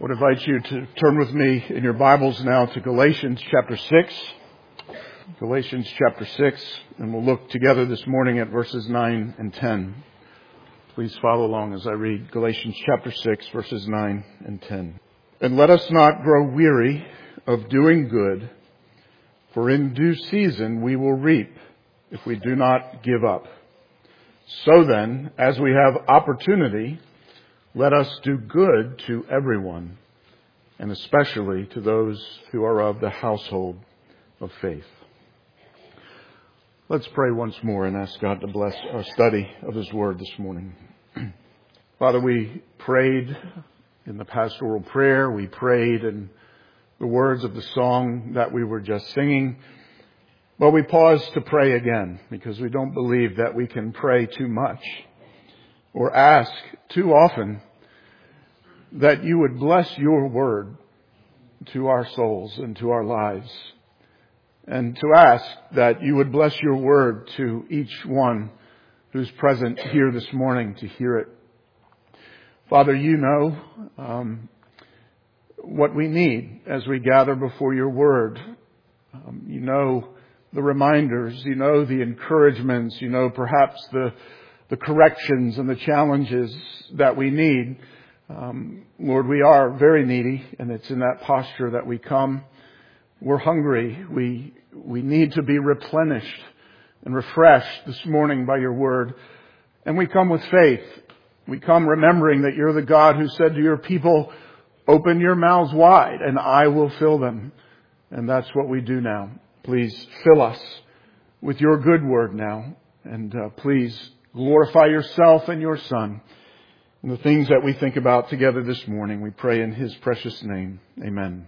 I would invite you to turn with me in your Bibles now to Galatians chapter 6. Galatians chapter 6, and we'll look together this morning at verses 9 and 10. Please follow along as I read Galatians chapter 6, verses 9 and 10. And let us not grow weary of doing good, for in due season we will reap if we do not give up. So then, as we have opportunity, let us do good to everyone, and especially to those who are of the household of faith. Let's pray once more and ask God to bless our study of His Word this morning. Father, we prayed in the pastoral prayer. We prayed in the words of the song that we were just singing. But we pause to pray again because we don't believe that we can pray too much or ask too often that you would bless your word to our souls and to our lives, and to ask that you would bless your word to each one who's present here this morning to hear it. Father, you know what we need as we gather before your word. You know the reminders, you know the encouragements, you know perhaps the corrections and the challenges that we need. Lord, we are very needy, and it's in that posture that we come. We're hungry. We need to be replenished and refreshed this morning by your word. And we come with faith. We come remembering that you're the God who said to your people, open your mouths wide and I will fill them. And that's what we do now. Please fill us with your good word now. And please glorify yourself and your Son and the things that we think about together this morning. We pray in His precious name. Amen.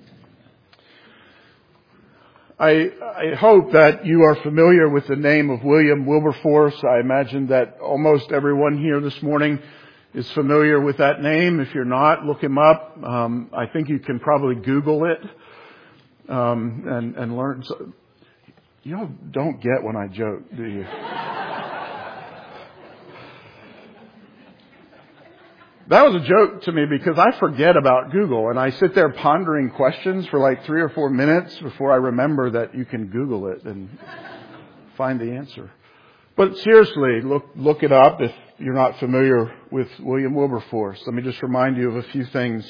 I hope that you are familiar with the name of William Wilberforce. I imagine that almost everyone here this morning is familiar with that name. If you're not, look him up. I think you can probably Google it and learn. So, you don't get when I joke, do you? That was a joke to me because I forget about Google and I sit there pondering questions for like 3 or 4 minutes before I remember that you can Google it and find the answer. But seriously, look it up if you're not familiar with William Wilberforce. Let me just remind you of a few things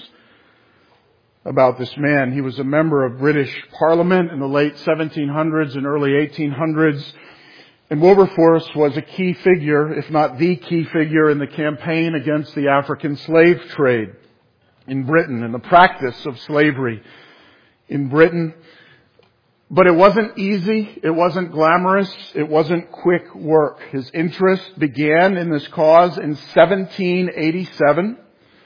about this man. He was a member of British Parliament in the late 1700s and early 1800s. And Wilberforce was a key figure, if not the key figure, in the campaign against the African slave trade in Britain and the practice of slavery in Britain. But it wasn't easy. It wasn't glamorous. It wasn't quick work. His interest began in this cause in 1787.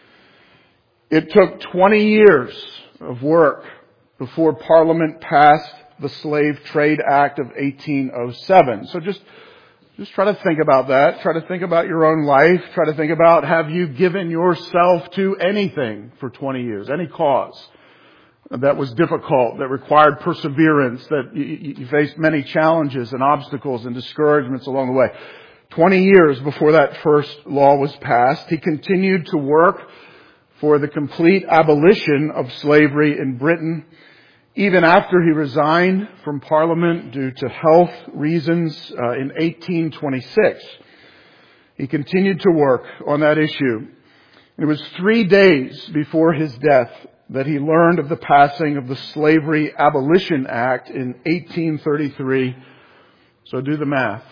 It took 20 years of work before Parliament passed the Slave Trade Act of 1807. So just try to think about that. Try to think about your own life. Try to think about, have you given yourself to anything for 20 years? Any cause that was difficult, that required perseverance, that you faced many challenges and obstacles and discouragements along the way. 20 years before that first law was passed, he continued to work for the complete abolition of slavery in Britain. Even after he resigned from Parliament due to health reasons in 1826, he continued to work on that issue. It was 3 days before his death that he learned of the passing of the Slavery Abolition Act in 1833. So do the math.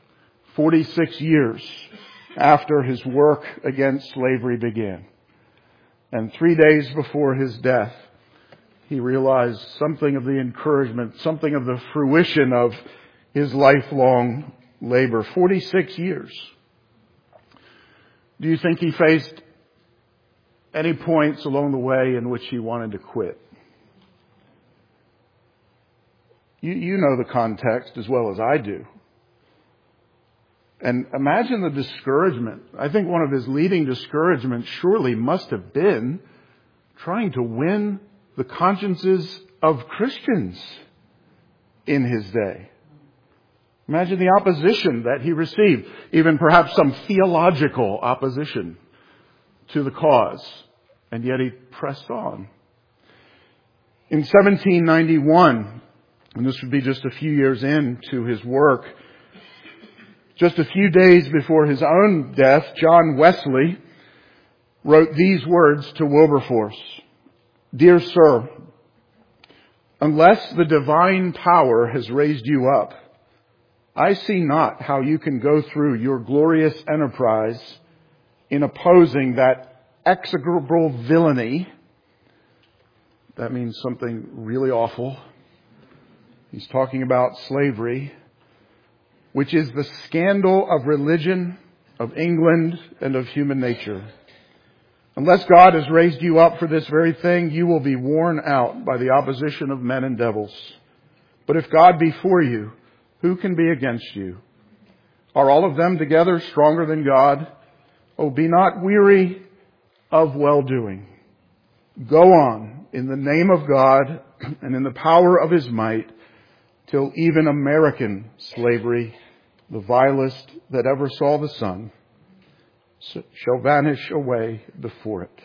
46 years after his work against slavery began. And 3 days before his death, he realized something of the encouragement, something of the fruition of his lifelong labor. 46 years. Do you think he faced any points along the way in which he wanted to quit? You know the context as well as I do. And imagine the discouragement. I think one of his leading discouragements surely must have been trying to win the consciences of Christians in his day. Imagine the opposition that he received, even perhaps some theological opposition to the cause and yet he pressed on. In 1791, and this would be just a few years into his work, just a few days before his own death, John Wesley wrote these words to Wilberforce. Dear sir, unless the divine power has raised you up, I see not how you can go through your glorious enterprise in opposing that execrable villainy. That means something really awful. He's talking about slavery, which is the scandal of religion, of England, and of human nature. Unless God has raised you up for this very thing, you will be worn out by the opposition of men and devils. But if God be for you, who can be against you? Are all of them together stronger than God? Oh, be not weary of well-doing. Go on in the name of God and in the power of His might, till even American slavery, the vilest that ever saw the sun, shall vanish away before it.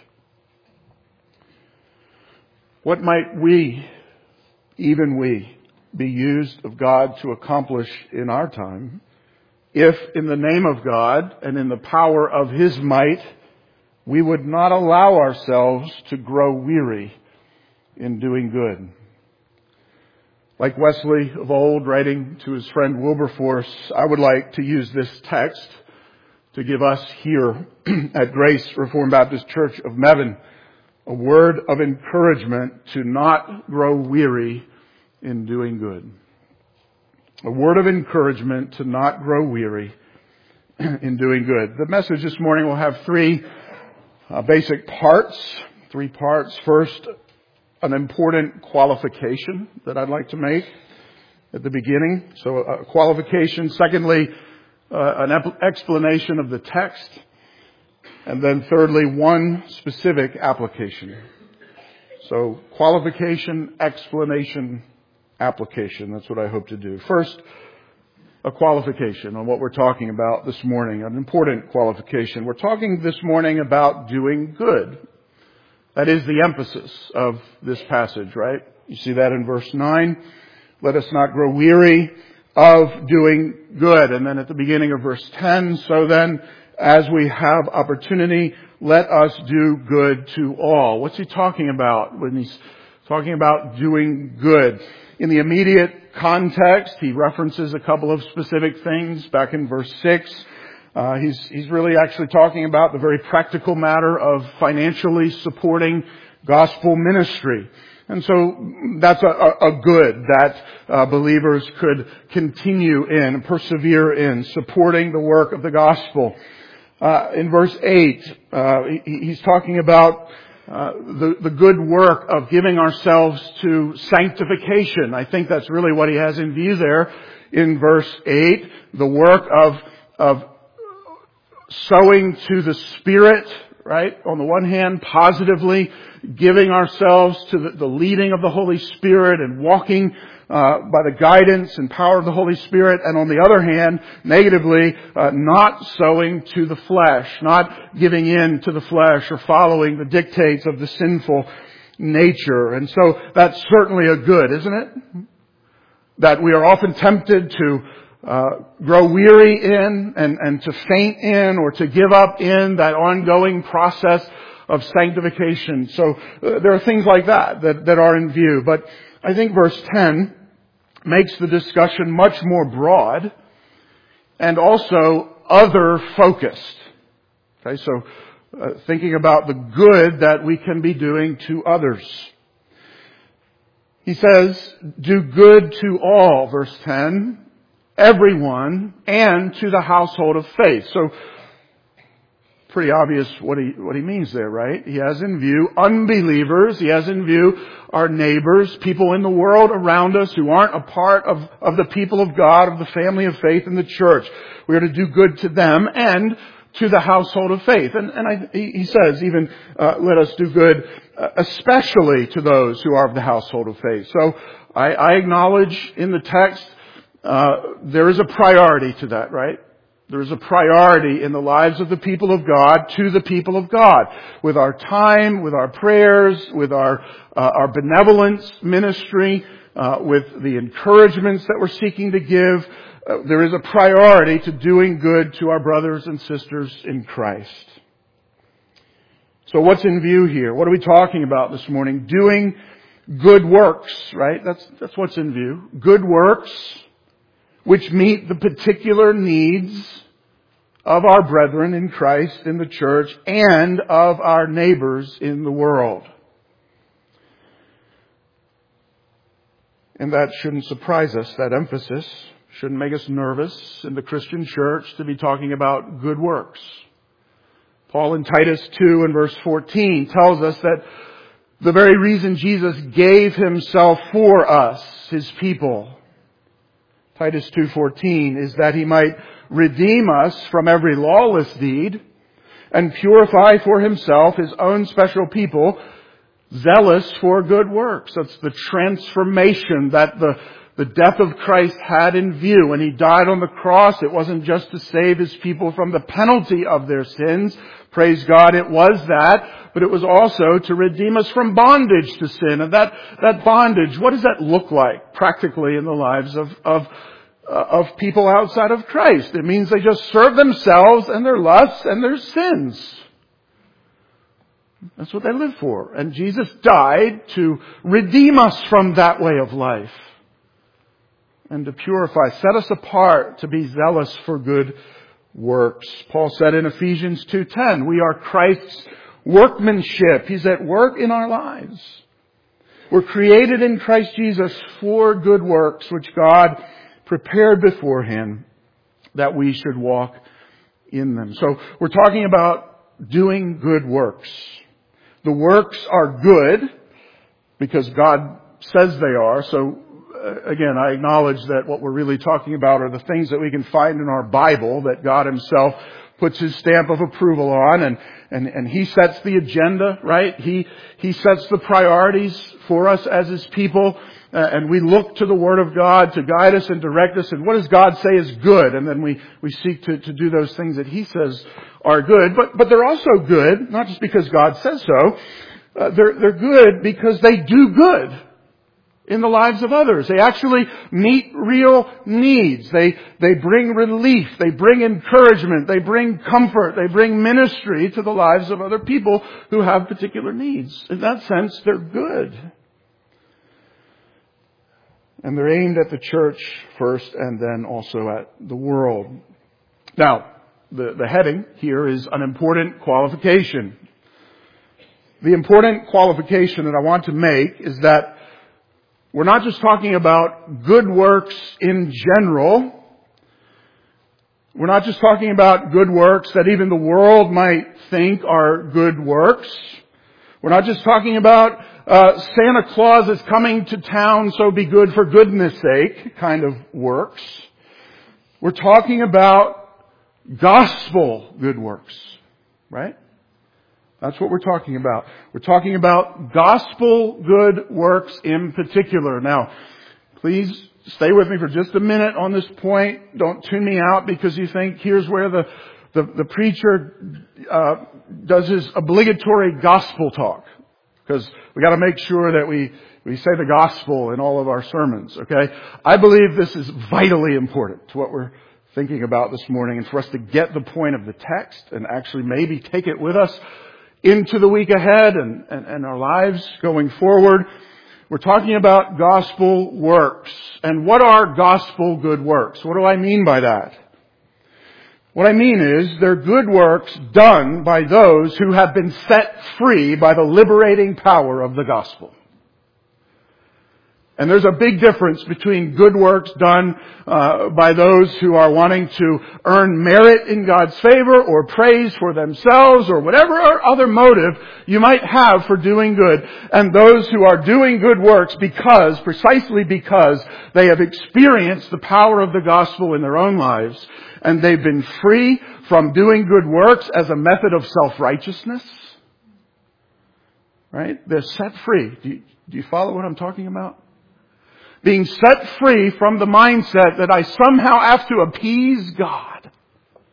What might we, even we, be used of God to accomplish in our time if in the name of God and in the power of His might we would not allow ourselves to grow weary in doing good? Like Wesley of old writing to his friend Wilberforce, I would like to use this text to give us here at Grace Reformed Baptist Church of Mebane a word of encouragement to not grow weary in doing good. A word of encouragement to not grow weary in doing good. The message this morning will have three basic parts. First, an important qualification that I'd like to make at the beginning. So a qualification. Secondly, an explanation of the text. And then thirdly, one specific application. So qualification, explanation, application. That's what I hope to do. First, a qualification on what we're talking about this morning. An important qualification. We're talking this morning about doing good. That is the emphasis of this passage, right? You see that in verse 9. Let us not grow weary of doing good. And then at the beginning of verse 10, so then, as we have opportunity, let us do good to all. What's he talking about when he's talking about doing good? In the immediate context, he references a couple of specific things back in verse 6. He's really actually talking about the very practical matter of financially supporting gospel ministry. And so that's a good that believers could continue in, persevere in, supporting the work of the gospel. In verse 8, he's talking about the good work of giving ourselves to sanctification. I think that's really what he has in view there in verse 8. The work of sowing to the Spirit, right? On the one hand, positively giving ourselves to the leading of the Holy Spirit and walking by the guidance and power of the Holy Spirit. And on the other hand, negatively, not sowing to the flesh, not giving in to the flesh or following the dictates of the sinful nature. And so that's certainly a good, isn't it? That we are often tempted to grow weary in and to faint in or to give up in that ongoing process of sanctification. So there are things like that are in view. But I think verse 10 makes the discussion much more broad and also other focused. Okay, so thinking about the good that we can be doing to others. He says, do good to all, verse 10, everyone, and to the household of faith. So, pretty obvious what he means there, right? He has in view unbelievers. He has in view our neighbors, people in the world around us who aren't a part of the people of God, of the family of faith in the church. We are to do good to them and to the household of faith. And he says even, let us do good, especially to those who are of the household of faith. So I acknowledge in the text, there is a priority to that, right? There is a priority in the lives of the people of God to the people of God. With our time, with our prayers, with our benevolence ministry, with the encouragements that we're seeking to give, there is a priority to doing good to our brothers and sisters in Christ. So what's in view here? What are we talking about this morning? Doing good works, right? That's what's in view. Good works which meet the particular needs of our brethren in Christ in the church and of our neighbors in the world. And that shouldn't surprise us. That emphasis shouldn't make us nervous in the Christian church to be talking about good works. Paul in Titus 2 and verse 14 tells us that the very reason Jesus gave Himself for us, His people, Titus 2:14, is that He might redeem us from every lawless deed and purify for Himself His own special people, zealous for good works. That's the transformation that the death of Christ had in view. When He died on the cross, it wasn't just to save His people from the penalty of their sins. Praise God, it was that. But it was also to redeem us from bondage to sin. And that bondage, what does that look like practically in the lives of people outside of Christ? It means they just serve themselves and their lusts and their sins. That's what they live for. And Jesus died to redeem us from that way of life and to purify, set us apart to be zealous for good works. Paul said in Ephesians 2:10, we are Christ's workmanship. He's at work in our lives. We're created in Christ Jesus for good works, which God prepared beforehand that we should walk in them. So we're talking about doing good works. The works are good because God says they are. So again, I acknowledge that what we're really talking about are the things that we can find in our Bible that God Himself puts His stamp of approval on, and He sets the agenda, right? He sets the priorities for us as His people, and we look to the Word of God to guide us and direct us, and what does God say is good? And then we seek to do those things that He says are good, but they're also good, not just because God says so, they're good because they do good in the lives of others. They actually meet real needs. They bring relief. They bring encouragement. They bring comfort. They bring ministry to the lives of other people who have particular needs. In that sense, they're good. And they're aimed at the church first and then also at the world. Now, the heading here is an important qualification. The important qualification that I want to make is that we're not just talking about good works in general. We're not just talking about good works that even the world might think are good works. We're not just talking about Santa Claus is coming to town, so be good for goodness sake kind of works. We're talking about gospel good works, right? That's what we're talking about. We're talking about gospel good works in particular. Now, please stay with me for just a minute on this point. Don't tune me out because you think here's where the preacher does his obligatory gospel talk. Because we got to make sure that we say the gospel in all of our sermons, okay? I believe this is vitally important to what we're thinking about this morning, and for us to get the point of the text and actually maybe take it with us into the week ahead and our lives going forward. We're talking about gospel works. And what are gospel good works? What do I mean by that? What I mean is they're good works done by those who have been set free by the liberating power of the gospel. And there's a big difference between good works done by those who are wanting to earn merit in God's favor or praise for themselves or whatever other motive you might have for doing good, and those who are doing good works precisely because they have experienced the power of the gospel in their own lives, and they've been free from doing good works as a method of self-righteousness. Right? They're set free. Do you follow what I'm talking about? Being set free from the mindset that I somehow have to appease God.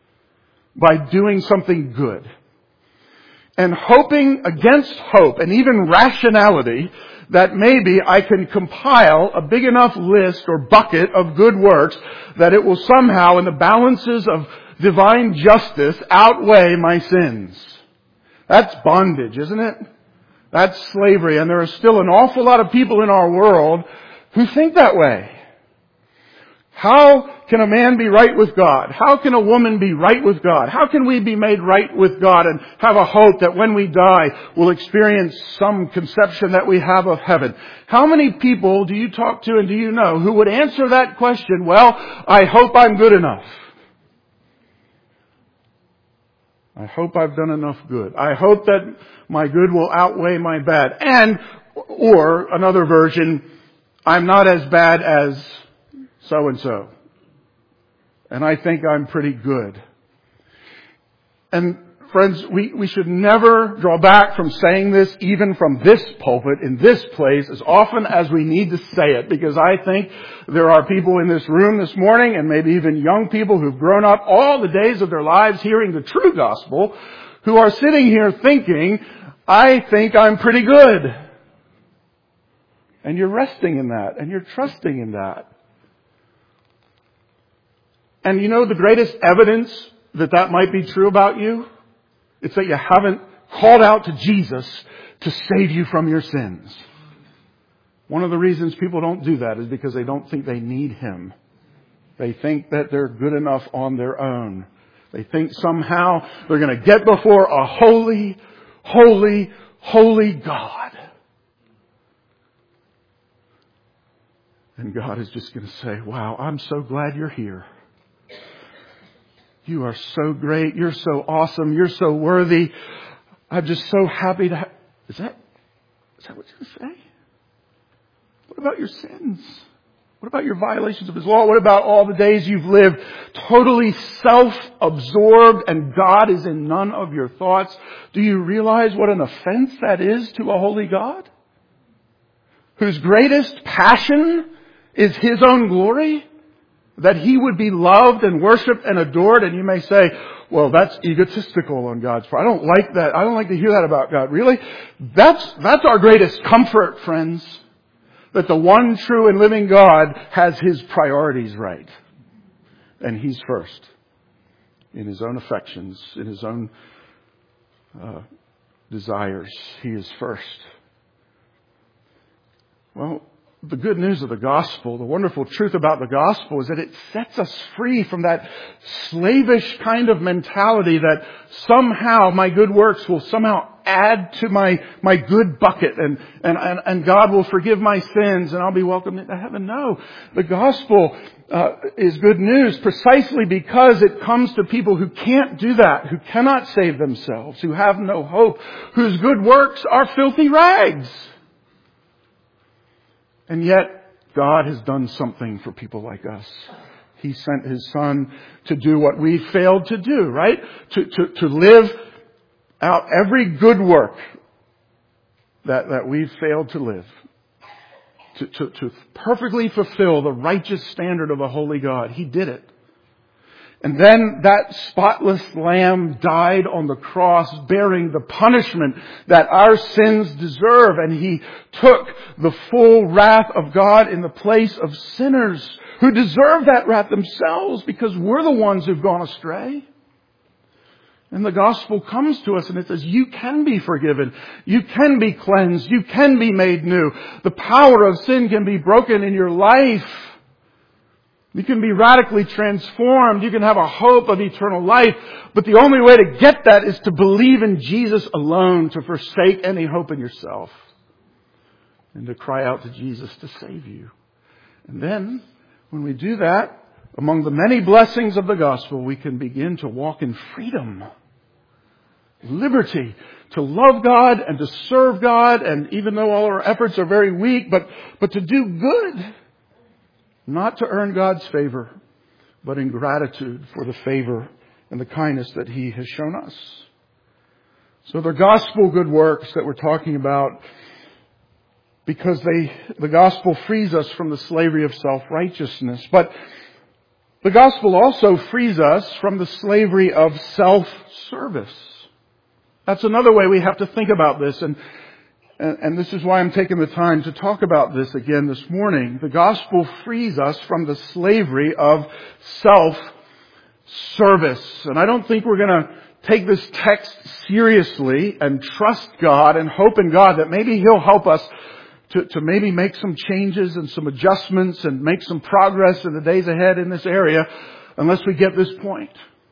by doing something good. And hoping against hope and even rationality that maybe I can compile a big enough list or bucket of good works that it will somehow, in the balances of divine justice, outweigh my sins. That's bondage, isn't it? That's slavery. And there are still an awful lot of people in our world who think that way. How can a man be right with God? How can a woman be right with God? How can we be made right with God and have a hope that when we die we'll experience some conception that we have of heaven? How many people do you talk to and do you know who would answer that question, well, I hope I'm good enough. I hope I've done enough good. I hope that my good will outweigh my bad. And, or another version, I'm not as bad as so-and-so. And I think I'm pretty good. And friends, we should never draw back from saying this, even from this pulpit, in this place, as often as we need to say it. Because I think there are people in this room this morning, and maybe even young people who've grown up all the days of their lives hearing the true gospel, who are sitting here thinking, I think I'm pretty good. And you're resting in that, and you're trusting in that. And you know the greatest evidence that that might be true about you? It's that you haven't called out to Jesus to save you from your sins. One of the reasons people don't do that is because they don't think they need Him. They think that they're good enough on their own. They think somehow they're going to get before a holy, holy, holy God. And God is just going to say, wow, I'm so glad you're here. You are so great. You're so awesome. You're so worthy. I'm just so happy to Is that what you're going to say? What about your sins? What about your violations of His law? What about all the days you've lived totally self-absorbed and God is in none of your thoughts? Do you realize what an offense that is to a holy God? Whose greatest passion is His own glory? That He would be loved and worshipped and adored. And you may say, well, that's egotistical on God's part. I don't like that. I don't like to hear that about God. Really? That's our greatest comfort, friends. That the one true and living God has His priorities right. And He's first. In His own affections, in His own desires. He is first. Well, the good news of the gospel, the wonderful truth about the gospel is that it sets us free from that slavish kind of mentality that somehow my good works will somehow add to my good bucket and God will forgive my sins and I'll be welcomed into heaven. No, the gospel is good news precisely because it comes to people who can't do that, who cannot save themselves, who have no hope, whose good works are filthy rags. And yet, God has done something for people like us. He sent His Son to do what we failed to do, right? To live out every good work that we've failed to live. To perfectly fulfill the righteous standard of a holy God. He did it. And then that spotless lamb died on the cross bearing the punishment that our sins deserve. And He took the full wrath of God in the place of sinners who deserve that wrath themselves because we're the ones who've gone astray. And the gospel comes to us and it says, you can be forgiven. You can be cleansed. You can be made new. The power of sin can be broken in your life. You can be radically transformed. You can have a hope of eternal life. But the only way to get that is to believe in Jesus alone, to forsake any hope in yourself, and to cry out to Jesus to save you. And then, when we do that, among the many blessings of the gospel, we can begin to walk in freedom, liberty, to love God and to serve God, and even though all our efforts are very weak, but to do good. Not to earn God's favor, but in gratitude for the favor and the kindness that He has shown us. So the gospel good works that we're talking about, because the gospel frees us from the slavery of self-righteousness. But The gospel also frees us from the slavery of self-service. That's another way we have to think about this, and this is why I'm taking the time to talk about this again this morning. The gospel frees us from the slavery of self-service. And I don't think we're going to take this text seriously and trust God and hope in God that maybe He'll help us to maybe make some changes and some adjustments and make some progress in the days ahead in this area unless we get this point.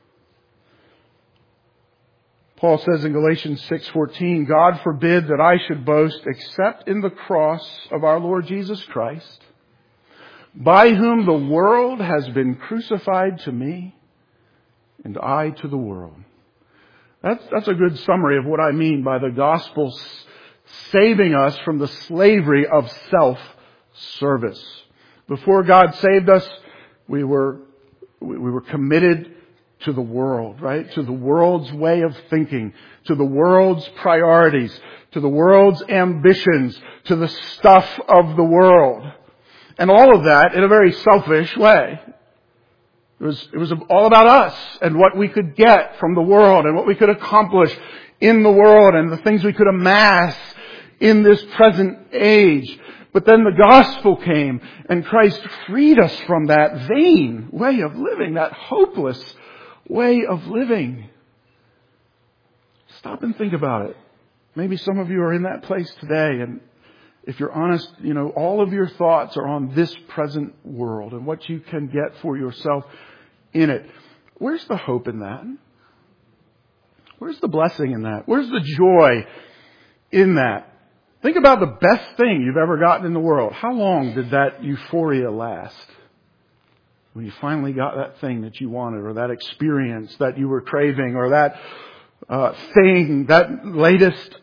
Paul says in Galatians 6:14, God forbid that I should boast except in the cross of our Lord Jesus Christ, by whom the world has been crucified to me and I to the world. That's a good summary of what I mean by the gospel saving us from the slavery of self-service. Before God saved us, we were committed to the world, right? To the world's way of thinking, to the world's priorities, to the world's ambitions, to the stuff of the world. And all of that in a very selfish way. It was all about us and what we could get from the world and what we could accomplish in the world and the things we could amass in this present age. But then the gospel came and Christ freed us from that vain way of living, that hopeless way of living. Stop and think about it. Maybe some of you are in that place today, and if you're honest, all of your thoughts are on this present world and what you can get for yourself in it. Where's the hope in that? Where's the blessing in that? Where's the joy in that? Think about the best thing you've ever gotten in the world. How long did that euphoria last? When you finally got that thing that you wanted, or that experience that you were craving, or that thing, that latest,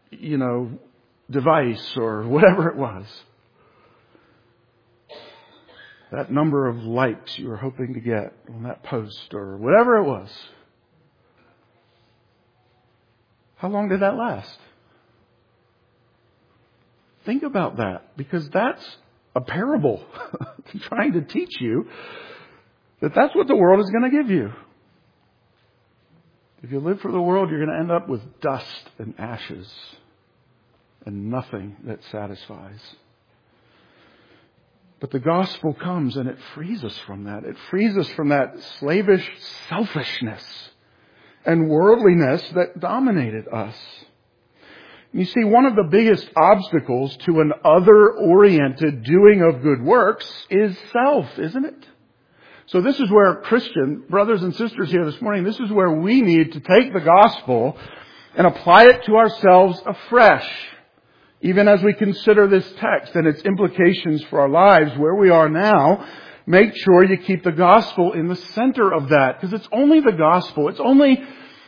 device, or whatever it was. That number of likes you were hoping to get on that post, or whatever it was. How long did that last? Think about that, because that's a parable trying to teach you that that's what the world is going to give you. If you live for the world, you're going to end up with dust and ashes and nothing that satisfies. But the gospel comes and it frees us from that. It frees us from that slavish selfishness and worldliness that dominated us. You see, one of the biggest obstacles to an other-oriented doing of good works is self, isn't it? So this is where Christian brothers and sisters here this morning, this is where we need to take the gospel and apply it to ourselves afresh. Even as we consider this text and its implications for our lives where we are now, make sure you keep the gospel in the center of that. Because it's only the gospel. It's only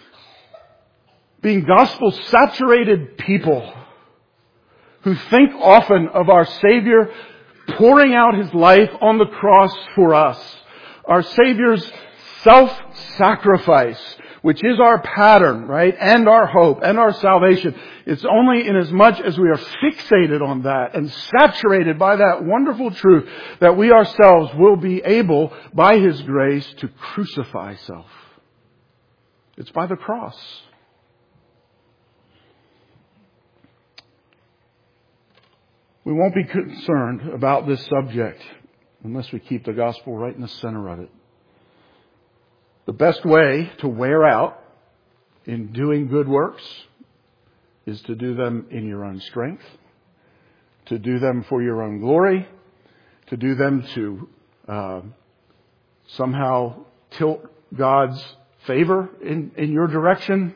being gospel-saturated people who think often of our Savior pouring out His life on the cross for us. Our Savior's self-sacrifice, which is our pattern, right? And our hope and our salvation. It's only in as much as we are fixated on that and saturated by that wonderful truth that we ourselves will be able, by His grace, to crucify self. It's by the cross. We won't be concerned about this subject unless we keep the gospel right in the center of it. The best way to wear out in doing good works is to do them in your own strength, to do them for your own glory, to do them to somehow tilt God's favor in your direction.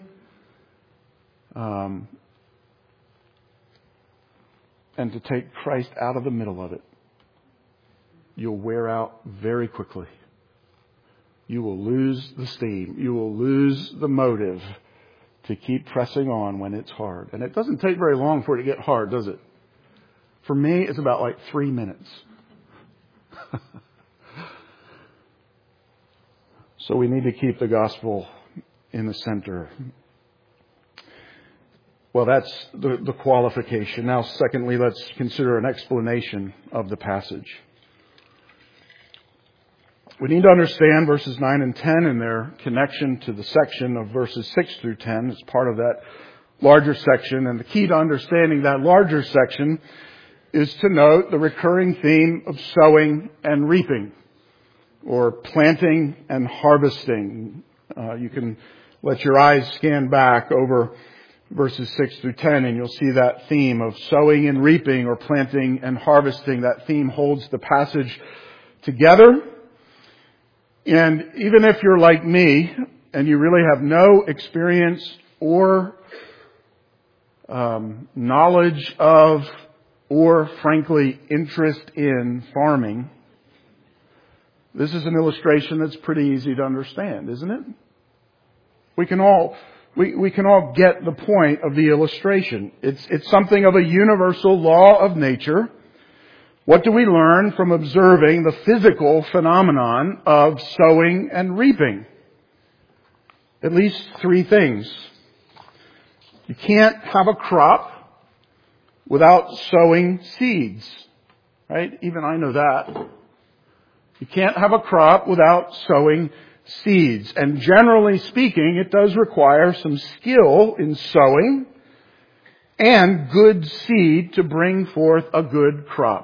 And to take Christ out of the middle of it. You'll wear out very quickly. You will lose the steam. You will lose the motive to keep pressing on when it's hard. And it doesn't take very long for it to get hard, does it? For me, it's about 3 minutes. So we need to keep the gospel in the center. Well, that's the qualification. Now, secondly, let's consider an explanation of the passage. We need to understand verses 9 and 10 and their connection to the section of verses 6 through 10 as part of that larger section. And the key to understanding that larger section is to note the recurring theme of sowing and reaping, or planting and harvesting. You can let your eyes scan back over verses 6 through 10 and you'll see that theme of sowing and reaping, or planting and harvesting. That theme holds the passage together. And even if you're like me and you really have no experience or knowledge of, or frankly interest in farming, this is an illustration that's pretty easy to understand, isn't it? We can all get the point of the illustration. It's something of a universal law of nature. What do we learn from observing the physical phenomenon of sowing and reaping? At least three things. You can't have a crop without sowing seeds, right? Even I know that. You can't have a crop without sowing seeds. And generally speaking, it does require some skill in sowing and good seed to bring forth a good crop.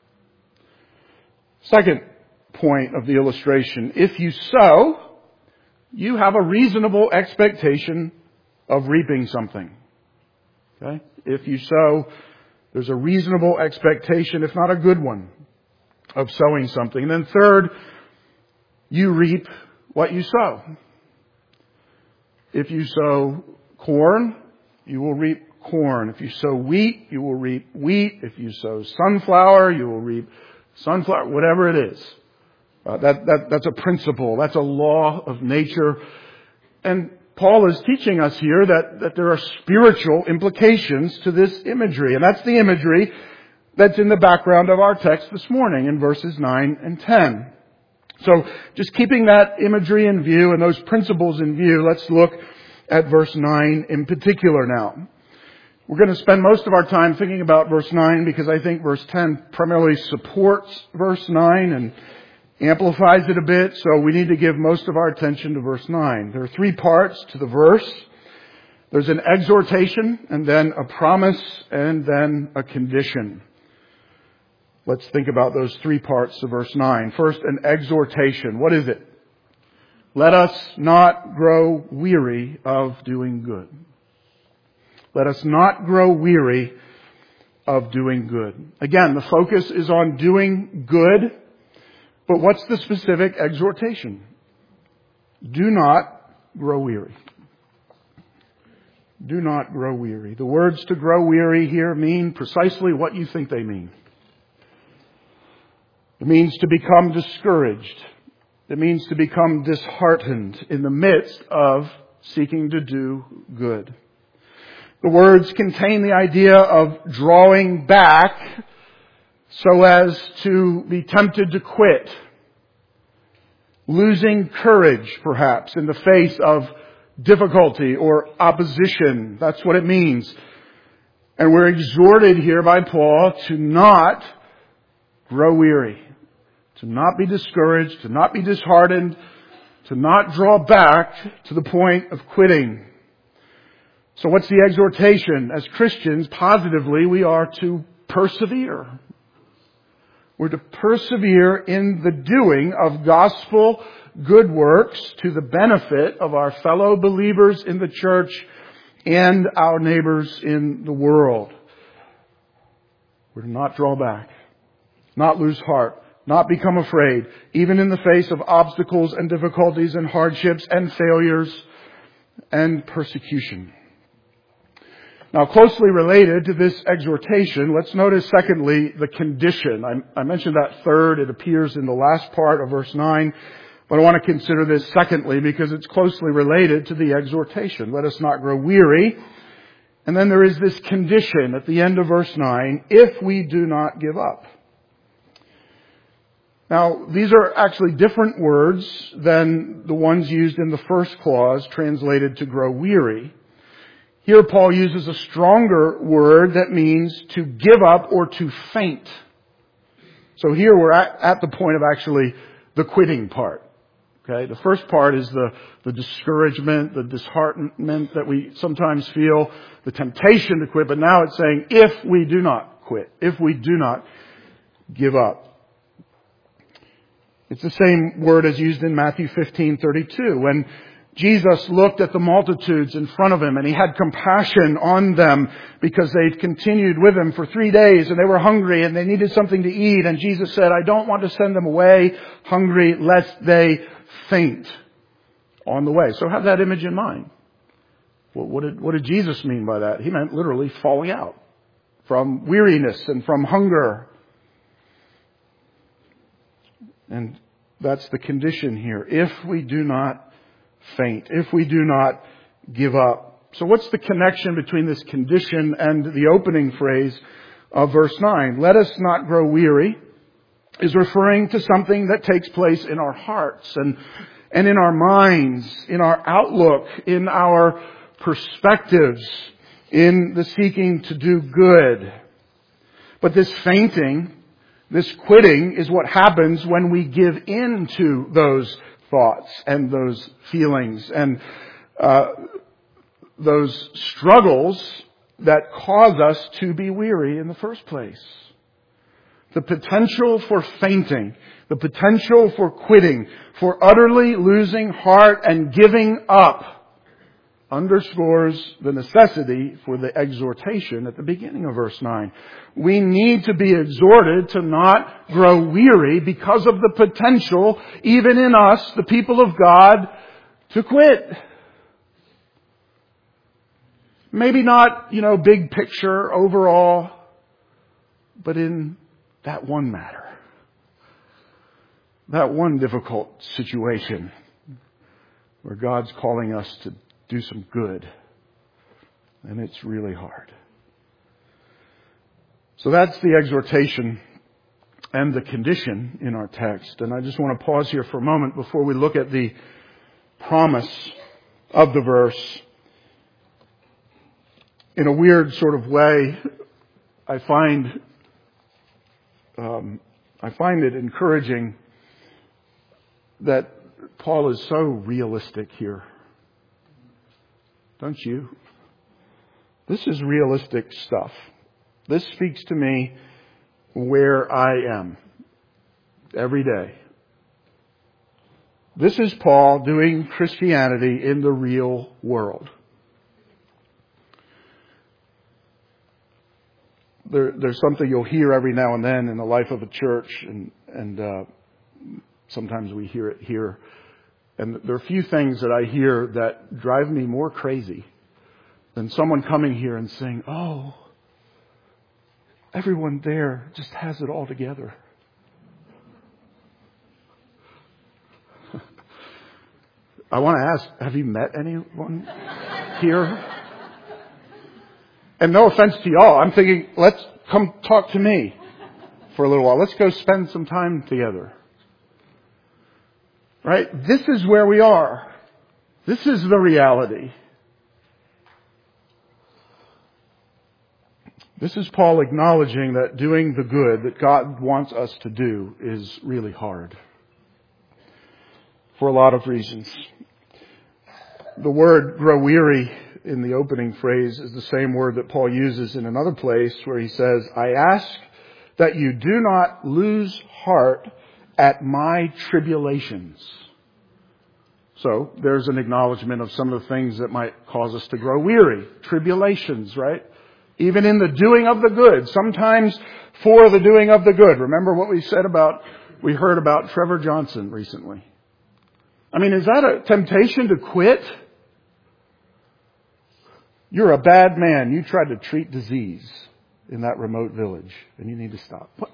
Second point of the illustration. If you sow, you have a reasonable expectation of reaping something. Okay? If you sow, there's a reasonable expectation, if not a good one, of sowing something. And then third, you reap what you sow. If you sow corn, you will reap corn. If you sow wheat, you will reap wheat. If you sow sunflower, you will reap sunflower. Whatever it is. That's a principle. That's a law of nature. And Paul is teaching us here that there are spiritual implications to this imagery. And that's the imagery that's in the background of our text this morning in verses 9 and 10. So just keeping that imagery in view and those principles in view, let's look at verse 9 in particular now. We're going to spend most of our time thinking about verse 9 because I think verse 10 primarily supports verse 9 and amplifies it a bit, so we need to give most of our attention to verse 9. There are three parts to the verse. There's an exhortation, and then a promise, and then a condition. Let's think about those three parts of verse 9. First, an exhortation. What is it? Let us not grow weary of doing good. Let us not grow weary of doing good. Again, the focus is on doing good, but what's the specific exhortation? Do not grow weary. Do not grow weary. The words to grow weary here mean precisely what you think they mean. It means to become discouraged. It means to become disheartened in the midst of seeking to do good. The words contain the idea of drawing back so as to be tempted to quit. Losing courage, perhaps, in the face of difficulty or opposition. That's what it means. And we're exhorted here by Paul to not grow weary, to not be discouraged, to not be disheartened, to not draw back to the point of quitting. So what's the exhortation? As Christians, positively, we are to persevere. We're to persevere in the doing of gospel good works to the benefit of our fellow believers in the church and our neighbors in the world. We're to not draw back, not lose heart, not become afraid, even in the face of obstacles and difficulties and hardships and failures and persecution. Now, closely related to this exhortation, let's notice, secondly, the condition. I mentioned that third. It appears in the last part of verse 9. But I want to consider this secondly because it's closely related to the exhortation. Let us not grow weary. And then there is this condition at the end of verse 9, if we do not give up. Now, these are actually different words than the ones used in the first clause, translated to grow weary. Here Paul uses a stronger word that means to give up or to faint. So here we're at the point of actually the quitting part. Okay, the first part is the discouragement, the disheartenment that we sometimes feel, the temptation to quit. But now it's saying, if we do not quit, if we do not give up. It's the same word as used in Matthew 15:32 when Jesus looked at the multitudes in front of Him and He had compassion on them because they'd continued with Him for 3 days and they were hungry and they needed something to eat. And Jesus said, I don't want to send them away hungry lest they faint on the way. So have that image in mind. Well, what did Jesus mean by that? He meant literally falling out from weariness and from hunger. And that's the condition here. If we do not faint, if we do not give up. So what's the connection between this condition and the opening phrase of verse 9? Let us not grow weary is referring to something that takes place in our hearts and in our minds, in our outlook, in our perspectives, in the seeking to do good. But this fainting, this quitting is what happens when we give in to those thoughts and those feelings and those struggles that cause us to be weary in the first place. The potential for fainting, the potential for quitting, for utterly losing heart and giving up underscores the necessity for the exhortation at the beginning of verse 9. We need to be exhorted to not grow weary because of the potential, even in us, the people of God, to quit. Maybe not, big picture overall, but in that one matter. That one difficult situation where God's calling us to do some good. And it's really hard. So that's the exhortation and the condition in our text. And I just want to pause here for a moment before we look at the promise of the verse. In a weird sort of way, I find it encouraging that Paul is so realistic here. Don't you? This is realistic stuff. This speaks to me where I am every day. This is Paul doing Christianity in the real world. There's something you'll hear every now and then in the life of a church, and sometimes we hear it here. And there are a few things that I hear that drive me more crazy than someone coming here and saying, oh, everyone there just has it all together. I want to ask, have you met anyone here? And no offense to y'all, I'm thinking, let's come talk to me for a little while. Let's go spend some time together. Right? This is where we are. This is the reality. This is Paul acknowledging that doing the good that God wants us to do is really hard. For a lot of reasons. The word grow weary in the opening phrase is the same word that Paul uses in another place where he says, I ask that you do not lose heart at my tribulations. So there's an acknowledgement of some of the things that might cause us to grow weary. Tribulations, right? Even in the doing of the good. Sometimes for the doing of the good. Remember what we heard about Trevor Johnson recently. I mean, is that a temptation to quit? You're a bad man. You tried to treat disease in that remote village and you need to stop. What?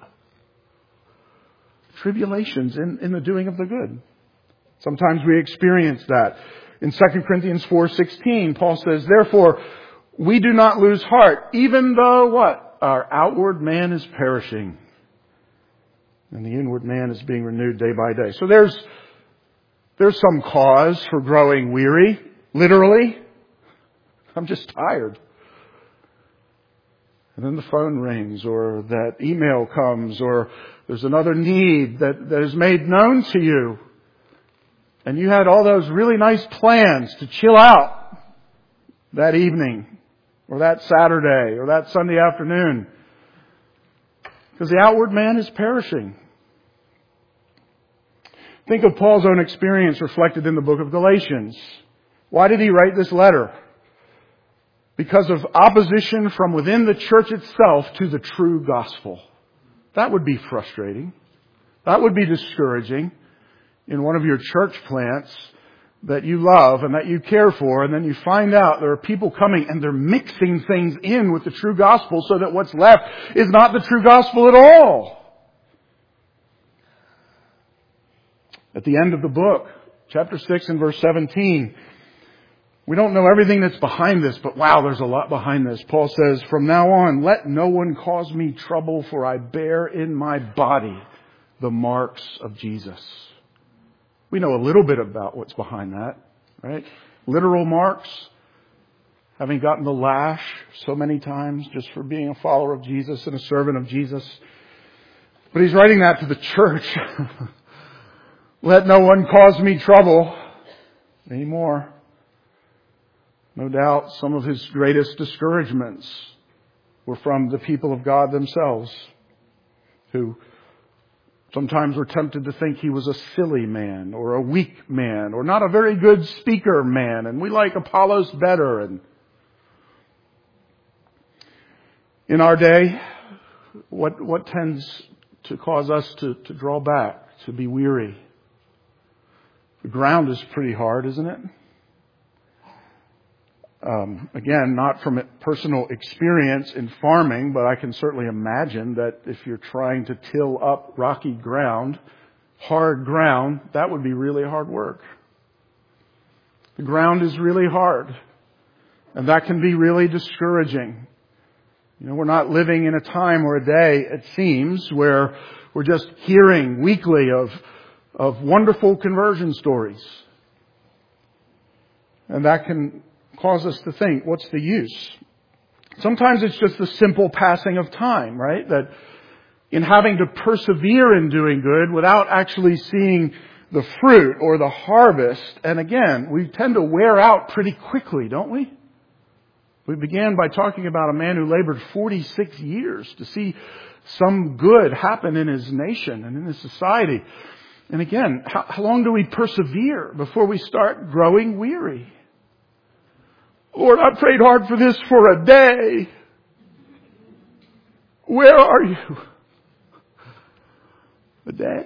Tribulations in the doing of the good. Sometimes we experience that. In 2 Corinthians 4:16, Paul says, therefore, we do not lose heart, even though what? Our outward man is perishing. And the inward man is being renewed day by day. So there's some cause for growing weary, literally. I'm just tired. And then the phone rings, or that email comes, or There's another need that is made known to you. And you had all those really nice plans to chill out that evening or that Saturday or that Sunday afternoon. Because the outward man is perishing. Think of Paul's own experience reflected in the book of Galatians. Why did he write this letter? Because of opposition from within the church itself to the true gospel. That would be frustrating. That would be discouraging in one of your church plants that you love and that you care for, and then you find out there are people coming and they're mixing things in with the true gospel so that what's left is not the true gospel at all. At the end of the book, chapter 6 and verse 17, we don't know everything that's behind this, but wow, there's a lot behind this. Paul says, "From now on, let no one cause me trouble, for I bear in my body the marks of Jesus." We know a little bit about what's behind that, right? Literal marks, having gotten the lash so many times just for being a follower of Jesus and a servant of Jesus. But he's writing that to the church. Let no one cause me trouble anymore. No doubt some of his greatest discouragements were from the people of God themselves, who sometimes were tempted to think he was a silly man or a weak man or not a very good speaker man, and we like Apollos better. And in our day, what tends to cause us to draw back, to be weary? The ground is pretty hard, isn't it? Again, not from personal experience in farming, but I can certainly imagine that if you're trying to till up rocky ground, hard ground, that would be really hard work. The ground is really hard, and that can be really discouraging. You know, we're not living in a time or a day, it seems, where we're just hearing weekly of wonderful conversion stories. And that can cause us to think, what's the use? Sometimes it's just the simple passing of time, right? That in having to persevere in doing good without actually seeing the fruit or the harvest. And again, we tend to wear out pretty quickly, don't we? We began by talking about a man who labored 46 years to see some good happen in his nation and in his society. And again, how long do we persevere before we start growing weary? Lord, I prayed hard for this for a day. Where are you? A day?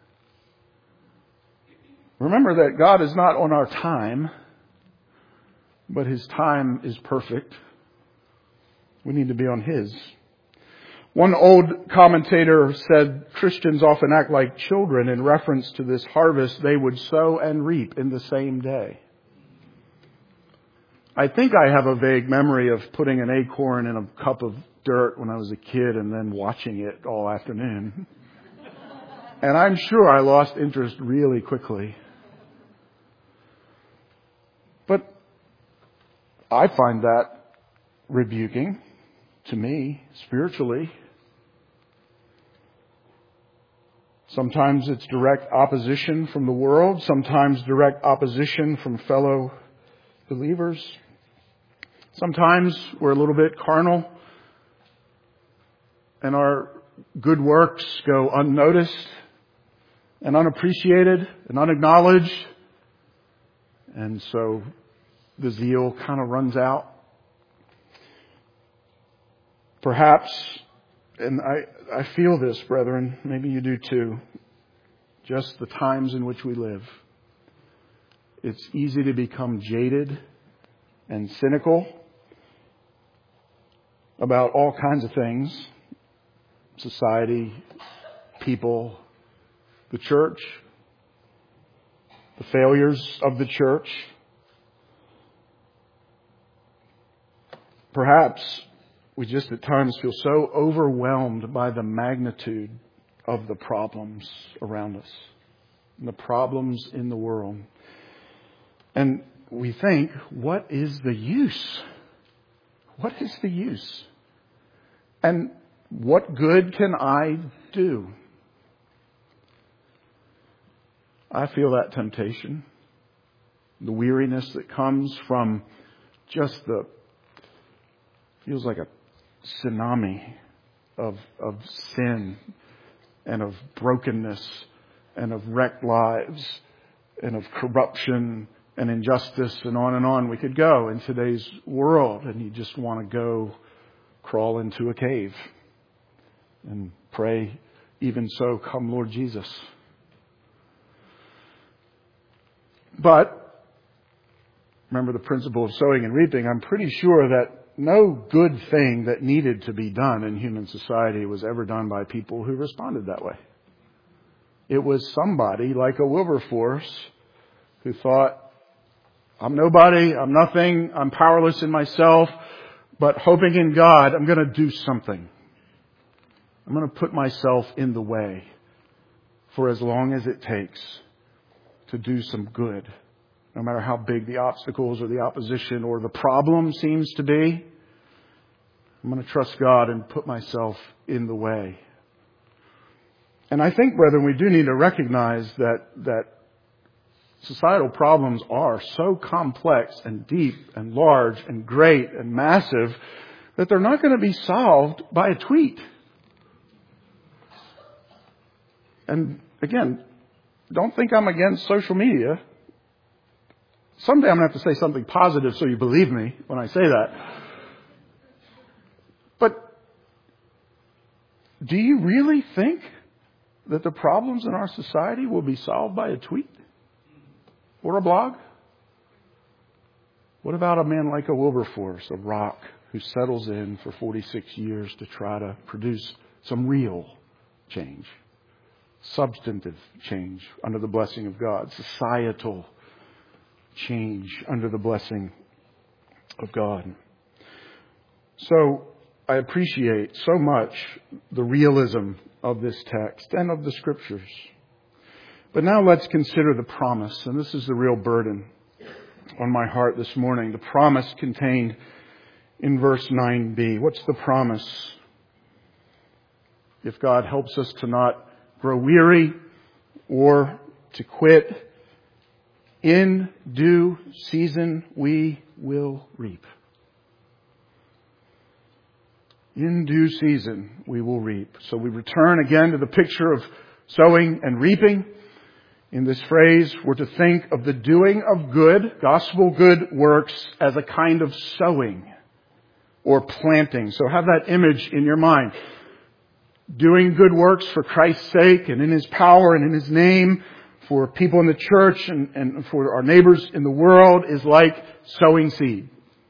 Remember that God is not on our time, but His time is perfect. We need to be on His. One old commentator said Christians often act like children in reference to this harvest they would sow and reap in the same day. I think I have a vague memory of putting an acorn in a cup of dirt when I was a kid and then watching it all afternoon. And I'm sure I lost interest really quickly. But I find that rebuking to me, spiritually. Sometimes it's direct opposition from the world. Sometimes direct opposition from fellow believers. Sometimes we're a little bit carnal and our good works go unnoticed and unappreciated and unacknowledged. And so the zeal kind of runs out. Perhaps, and I feel this, brethren, maybe you do too, just the times in which we live. It's easy to become jaded and cynical about all kinds of things. Society, people, the church, the failures of the church. Perhaps we just at times feel so overwhelmed by the magnitude of the problems around us, and the problems in the world. And we think, what is the use? What is the use? And what good can I do? I feel that temptation. The weariness that comes from just feels like a tsunami of sin and of brokenness and of wrecked lives and of corruption and injustice and on we could go in today's world. And you just want to go crawl into a cave and pray, even so, come Lord Jesus. But remember the principle of sowing and reaping. I'm pretty sure that no good thing that needed to be done in human society was ever done by people who responded that way. It was somebody like a Wilberforce who thought, I'm nobody, I'm nothing, I'm powerless in myself, but hoping in God, I'm going to do something. I'm going to put myself in the way for as long as it takes to do some good. No matter how big the obstacles or the opposition or the problem seems to be, I'm going to trust God and put myself in the way. And I think, brethren, we do need to recognize that societal problems are so complex and deep and large and great and massive that they're not going to be solved by a tweet. And again, don't think I'm against social media. Someday I'm going to have to say something positive so you believe me when I say that. But do you really think that the problems in our society will be solved by a tweet or a blog? What about a man like a Wilberforce, a rock, who settles in for 46 years to try to produce some real change, substantive change under the blessing of God, societal change under the blessing of God? So I appreciate so much the realism of this text and of the Scriptures. But now let's consider the promise, and this is the real burden on my heart this morning. The promise contained in verse 9b. What's the promise? If God helps us to not grow weary or to quit, in due season we will reap. In due season we will reap. So we return again to the picture of sowing and reaping. In this phrase, we're to think of the doing of good, gospel good works, as a kind of sowing or planting. So have that image in your mind. Doing good works for Christ's sake and in His power and in His name for people in the church and for our neighbors in the world is like sowing seed.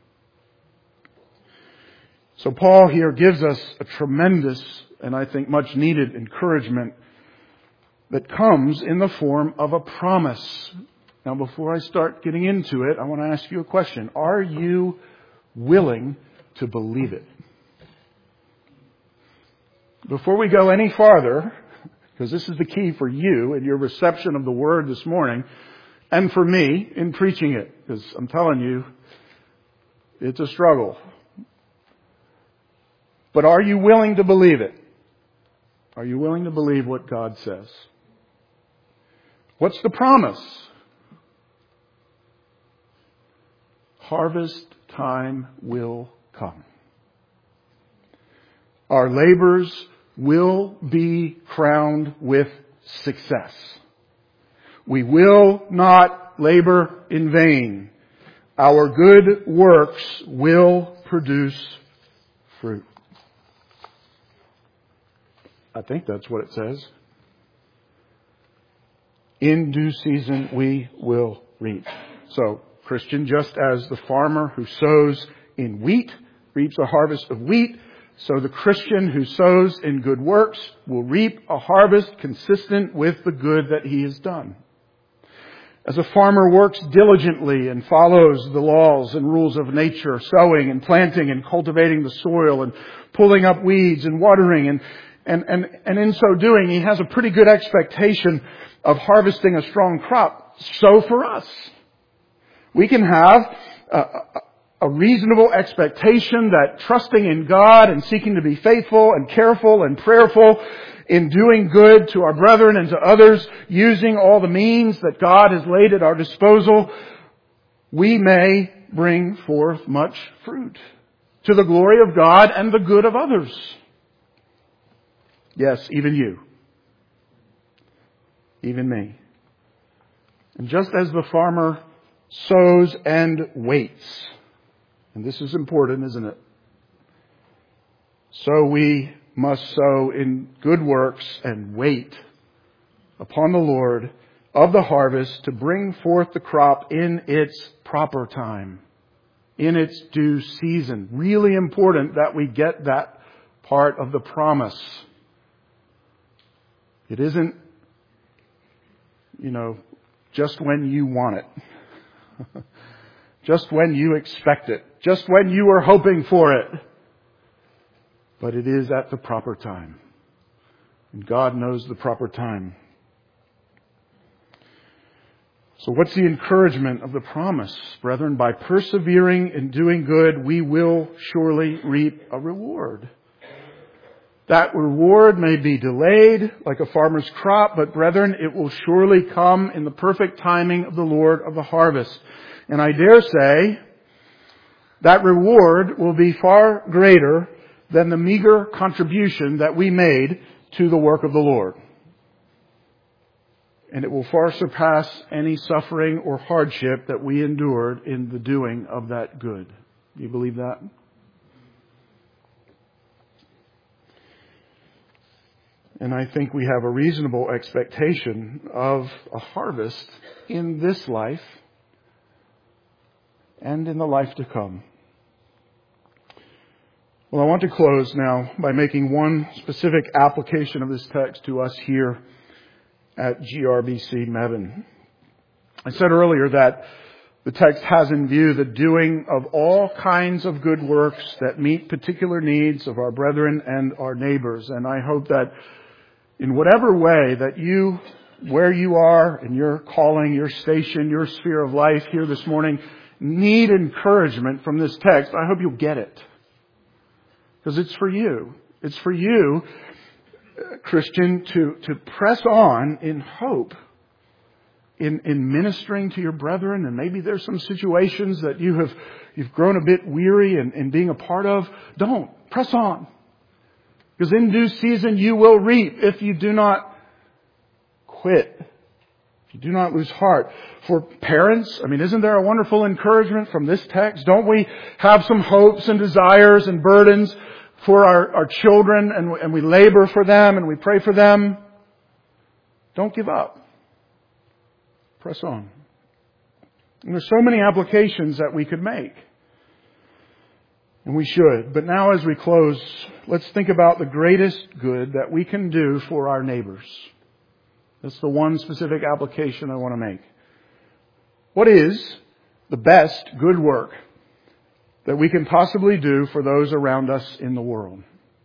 So Paul here gives us a tremendous and I think much needed encouragement that comes in the form of a promise. Now, before I start getting into it, I want to ask you a question. Are you willing to believe it? Before we go any farther, because this is the key for you in your reception of the Word this morning, and for me in preaching it, because I'm telling you, it's a struggle. But are you willing to believe it? Are you willing to believe what God says? What's the promise? Harvest time will come. Our labors will be crowned with success. We will not labor in vain. Our good works will produce fruit. I think that's what it says. In due season we will reap. So, Christian, just as the farmer who sows in wheat reaps a harvest of wheat, so the Christian who sows in good works will reap a harvest consistent with the good that he has done. As a farmer works diligently and follows the laws and rules of nature, sowing and planting and cultivating the soil and pulling up weeds and watering and in so doing, he has a pretty good expectation of harvesting a strong crop. So for us, we can have a reasonable expectation that trusting in God and seeking to be faithful and careful and prayerful in doing good to our brethren and to others, using all the means that God has laid at our disposal, we may bring forth much fruit to the glory of God and the good of others. Yes, even you. Even me. And just as the farmer sows and waits, and this is important, isn't it? So we must sow in good works and wait upon the Lord of the harvest to bring forth the crop in its proper time, in its due season. Really important that we get that part of the promise. It isn't, just when you want it. Just when you expect it. Just when you are hoping for it. But it is at the proper time. And God knows the proper time. So what's the encouragement of the promise? Brethren, by persevering in doing good, we will surely reap a reward. That reward may be delayed like a farmer's crop, but brethren, it will surely come in the perfect timing of the Lord of the harvest. And I dare say that reward will be far greater than the meager contribution that we made to the work of the Lord. And it will far surpass any suffering or hardship that we endured in the doing of that good. Do you believe that? And I think we have a reasonable expectation of a harvest in this life and in the life to come. Well, I want to close now by making one specific application of this text to us here at GRBC Mebane. I said earlier that the text has in view the doing of all kinds of good works that meet particular needs of our brethren and our neighbors. And I hope that in whatever way that you, where you are in your calling, your station, your sphere of life here this morning, need encouragement from this text, I hope you'll get it. Because it's for you. It's for you, Christian, to press on in hope, in ministering to your brethren. And maybe there's some situations that you've grown a bit weary in being a part of. Don't. Press on. Because in due season you will reap if you do not quit. If you do not lose heart. For parents, isn't there a wonderful encouragement from this text? Don't we have some hopes and desires and burdens for our children, and we labor for them and we pray for them? Don't give up. Press on. And there's so many applications that we could make. And we should. But now as we close, let's think about the greatest good that we can do for our neighbors. That's the one specific application I want to make. What is the best good work that we can possibly do for those around us in the world?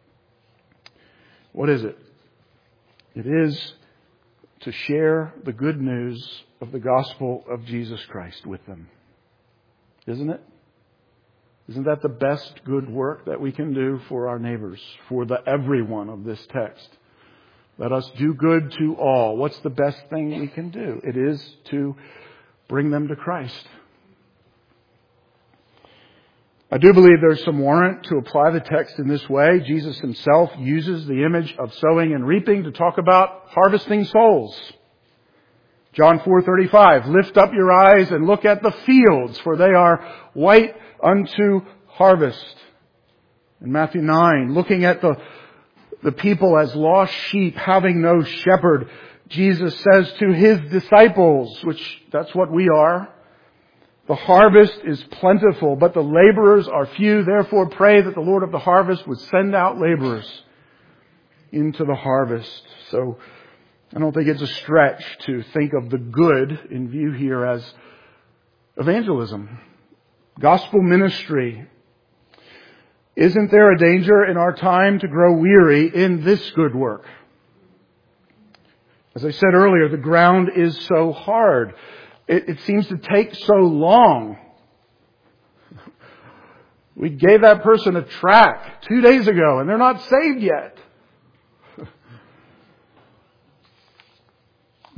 What is it? It is to share the good news of the gospel of Jesus Christ with them. Isn't it? Isn't that the best good work that we can do for our neighbors, for the everyone of this text? Let us do good to all. What's the best thing we can do? It is to bring them to Christ. I do believe there's some warrant to apply the text in this way. Jesus himself uses the image of sowing and reaping to talk about harvesting souls. John 4:35, lift up your eyes and look at the fields, for they are white unto harvest. In Matthew 9, looking at the people as lost sheep having no shepherd, Jesus says to his disciples, which that's what we are, the harvest is plentiful, but the laborers are few. Therefore pray that the Lord of the harvest would send out laborers into the harvest. So I don't think it's a stretch to think of the good in view here as evangelism, gospel ministry. Isn't there a danger in our time to grow weary in this good work? As I said earlier, the ground is so hard. It seems to take so long. We gave that person a tract 2 days ago and they're not saved yet.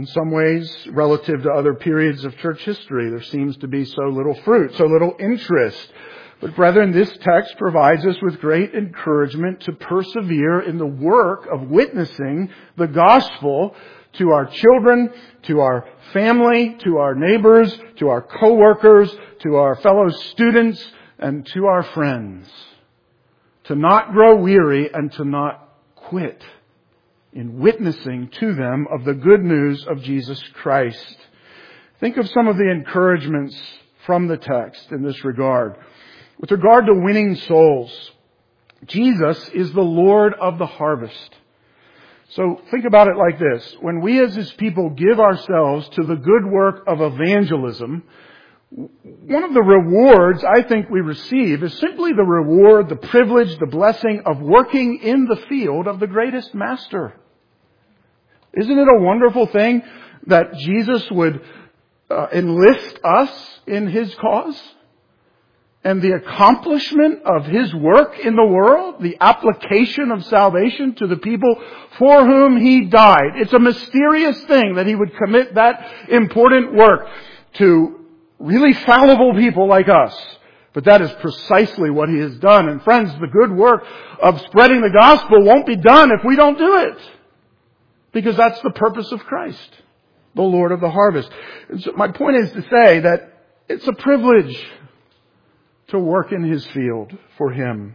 In some ways, relative to other periods of church history, there seems to be so little fruit, so little interest. But brethren, this text provides us with great encouragement to persevere in the work of witnessing the gospel to our children, to our family, to our neighbors, to our co-workers, to our fellow students, and to our friends. To not grow weary and to not quit in witnessing to them of the good news of Jesus Christ. Think of some of the encouragements from the text in this regard. With regard to winning souls, Jesus is the Lord of the harvest. So think about it like this. When we as His people give ourselves to the good work of evangelism, one of the rewards I think we receive is simply the reward, the privilege, the blessing of working in the field of the greatest master. Isn't it a wonderful thing that Jesus would enlist us in His cause? And the accomplishment of His work in the world, the application of salvation to the people for whom He died. It's a mysterious thing that He would commit that important work to really fallible people like us. But that is precisely what He has done. And friends, the good work of spreading the gospel won't be done if we don't do it. Because that's the purpose of Christ, the Lord of the harvest. And so my point is to say that it's a privilege to work in His field for Him.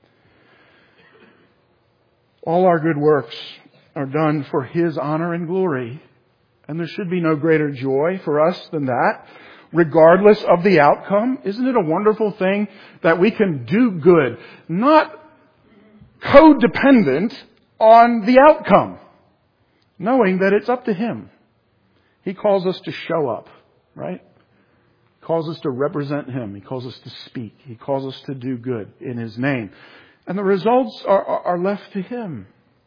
All our good works are done for His honor and glory. And there should be no greater joy for us than that, regardless of the outcome. Isn't it a wonderful thing that we can do good, not codependent on the outcome, knowing that it's up to Him. He calls us to show up, right? He calls us to represent Him. He calls us to speak. He calls us to do good in His name. And the results are left to Him.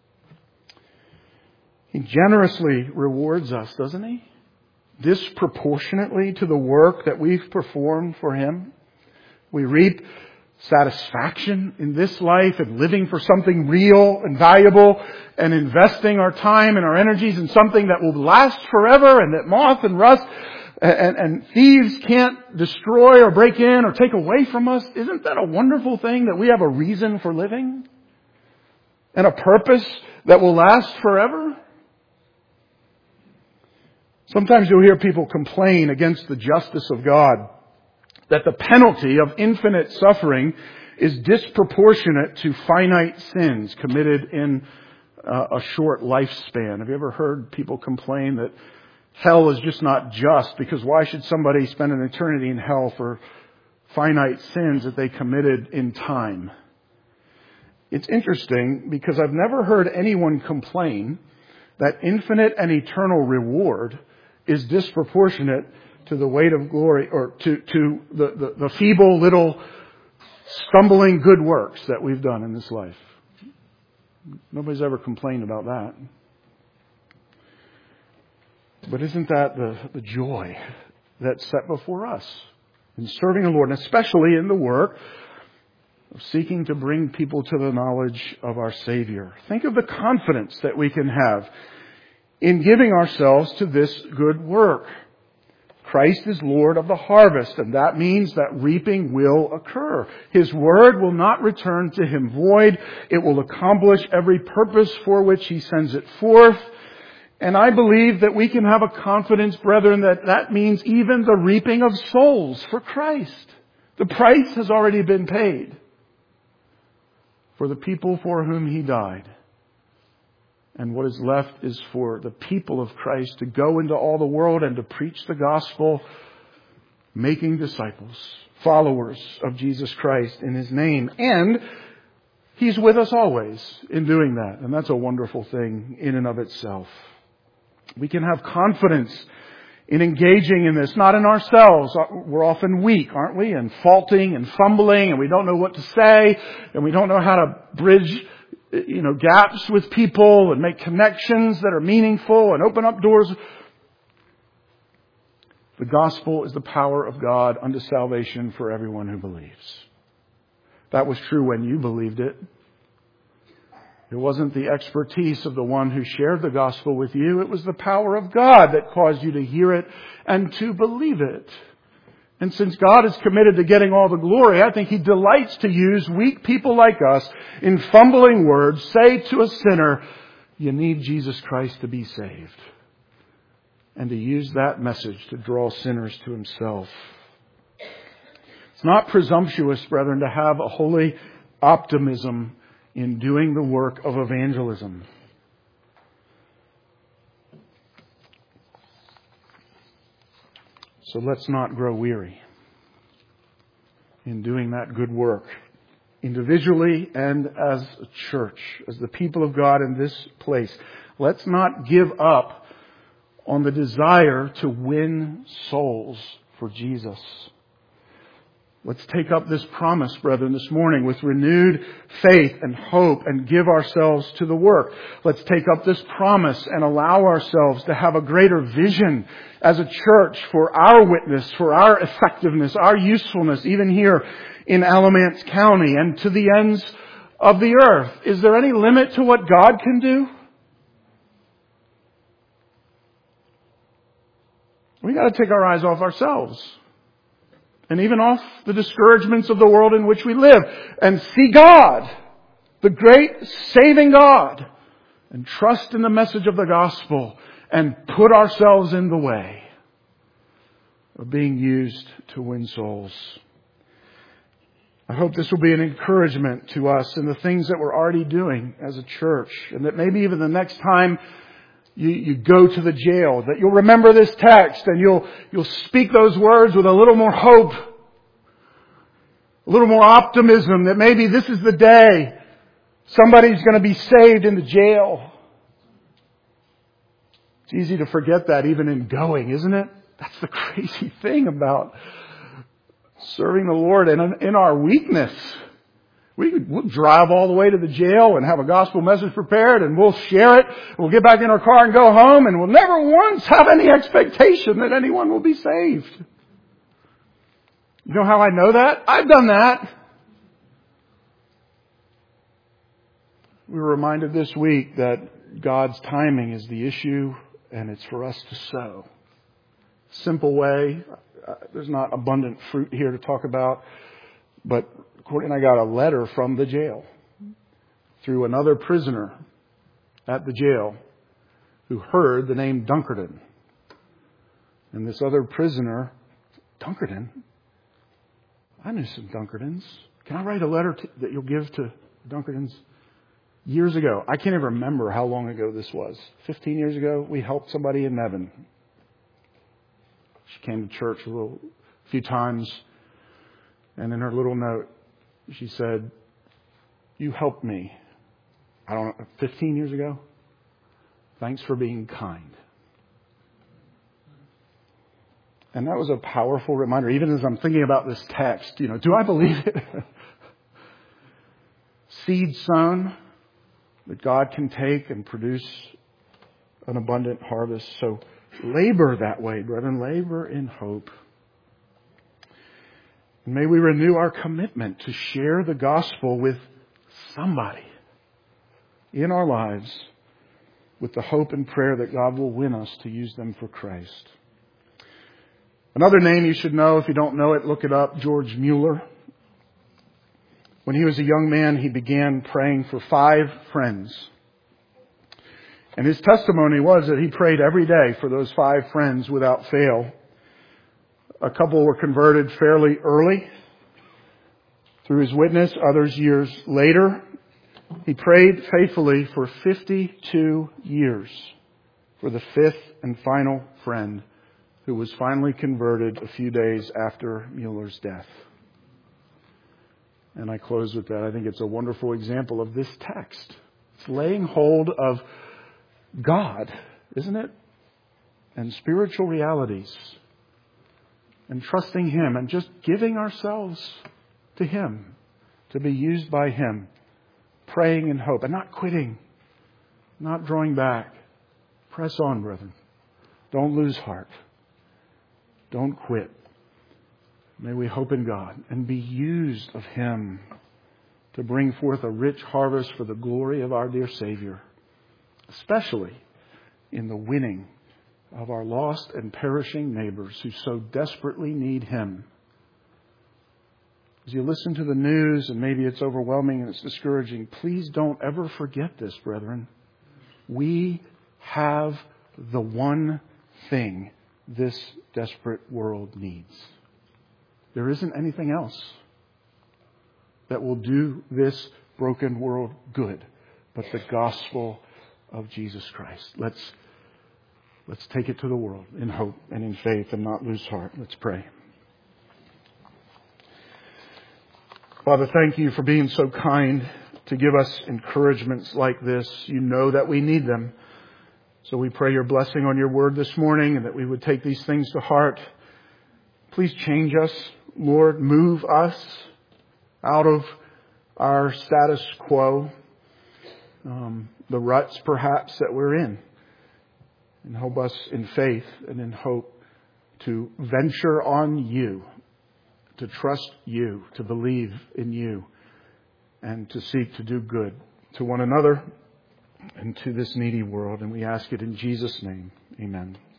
He generously rewards us, doesn't He? Disproportionately to the work that we've performed for Him. We reap satisfaction in this life and living for something real and valuable and investing our time and our energies in something that will last forever and that moth and rust and thieves can't destroy or break in or take away from us. Isn't that a wonderful thing that we have a reason for living and a purpose that will last forever? Sometimes you'll hear people complain against the justice of God, that the penalty of infinite suffering is disproportionate to finite sins committed in a short lifespan. Have you ever heard people complain that hell is just not just, because why should somebody spend an eternity in hell for finite sins that they committed in time? It's interesting because I've never heard anyone complain that infinite and eternal reward is disproportionate to the weight of glory, or to the feeble little stumbling good works that we've done in this life. Nobody's ever complained about that. But isn't that the joy that's set before us in serving the Lord, and especially in the work of seeking to bring people to the knowledge of our Savior? Think of the confidence that we can have in giving ourselves to this good work. Christ is Lord of the harvest, and that means that reaping will occur. His word will not return to Him void. It will accomplish every purpose for which He sends it forth. And I believe that we can have a confidence, brethren, that means even the reaping of souls for Christ. The price has already been paid for the people for whom He died. And what is left is for the people of Christ to go into all the world and to preach the gospel, making disciples, followers of Jesus Christ in His name. And He's with us always in doing that. And that's a wonderful thing in and of itself. We can have confidence in engaging in this, not in ourselves. We're often weak, aren't we? And faulting and fumbling, and we don't know what to say, and we don't know how to bridge gaps with people and make connections that are meaningful and open up doors. The gospel is the power of God unto salvation for everyone who believes. That was true when you believed it. It wasn't the expertise of the one who shared the gospel with you. It was the power of God that caused you to hear it and to believe it. And since God is committed to getting all the glory, I think He delights to use weak people like us in fumbling words, say to a sinner, you need Jesus Christ to be saved. And to use that message to draw sinners to Himself. It's not presumptuous, brethren, to have a holy optimism in doing the work of evangelism. So let's not grow weary in doing that good work, individually and as a church, as the people of God in this place. Let's not give up on the desire to win souls for Jesus. Let's take up this promise, brethren, this morning with renewed faith and hope and give ourselves to the work. Let's take up this promise and allow ourselves to have a greater vision as a church for our witness, for our effectiveness, our usefulness, even here in Alamance County and to the ends of the earth. Is there any limit to what God can do? We got to take our eyes off ourselves. And even off the discouragements of the world in which we live. And see God, the great saving God. And trust in the message of the gospel. And put ourselves in the way of being used to win souls. I hope this will be an encouragement to us in the things that we're already doing as a church. And that maybe even the next time you go to the jail, that you'll remember this text and you'll speak those words with a little more hope, a little more optimism that maybe this is the day somebody's going to be saved in the jail. It's easy to forget that even in going, isn't it? That's the crazy thing about serving the Lord and in our weakness. We'll drive all the way to the jail and have a gospel message prepared and we'll share it. We'll get back in our car and go home and we'll never once have any expectation that anyone will be saved. You know how I know that? I've done that. We were reminded this week that God's timing is the issue and it's for us to sow. Simple way. There's not abundant fruit here to talk about, but Courtney and I got a letter from the jail through another prisoner at the jail who heard the name Dunkerton. And this other prisoner, Dunkerton? I knew some Dunkertons. Can I write a letter that you'll give to Dunkertons? Years ago. I can't even remember how long ago this was. 15 years ago, we helped somebody in Nevin. She came to church a few times. And in her little note, she said, you helped me, 15 years ago. Thanks for being kind. And that was a powerful reminder, even as I'm thinking about this text, do I believe it? Seed sown that God can take and produce an abundant harvest. So labor that way, brethren, labor in hope. And may we renew our commitment to share the gospel with somebody in our lives with the hope and prayer that God will win us to use them for Christ. Another name you should know, if you don't know it, look it up, George Mueller. When he was a young man, he began praying for 5 friends. And his testimony was that he prayed every day for those 5 friends without fail. A couple were converted fairly early through his witness, others years later. He prayed faithfully for 52 years for the 5th and final friend who was finally converted a few days after Mueller's death. And I close with that. I think it's a wonderful example of this text. It's laying hold of God, isn't it? And spiritual realities. And trusting Him and just giving ourselves to Him to be used by Him. Praying in hope and not quitting. Not drawing back. Press on, brethren. Don't lose heart. Don't quit. May we hope in God and be used of Him to bring forth a rich harvest for the glory of our dear Savior, especially in the winning of our lost and perishing neighbors who so desperately need Him. As you listen to the news, and maybe it's overwhelming and it's discouraging, please don't ever forget this, brethren. We have the one thing this desperate world needs. There isn't anything else that will do this broken world good but the gospel of Jesus Christ. Let's take it to the world in hope and in faith and not lose heart. Let's pray. Father, thank you for being so kind to give us encouragements like this. You know that we need them. So we pray your blessing on your word this morning and that we would take these things to heart. Please change us, Lord. Move us out of our status quo, the ruts perhaps that we're in, and help us in faith and in hope to venture on you, to trust you, to believe in you, and to seek to do good to one another and to this needy world. And we ask it in Jesus' name. Amen.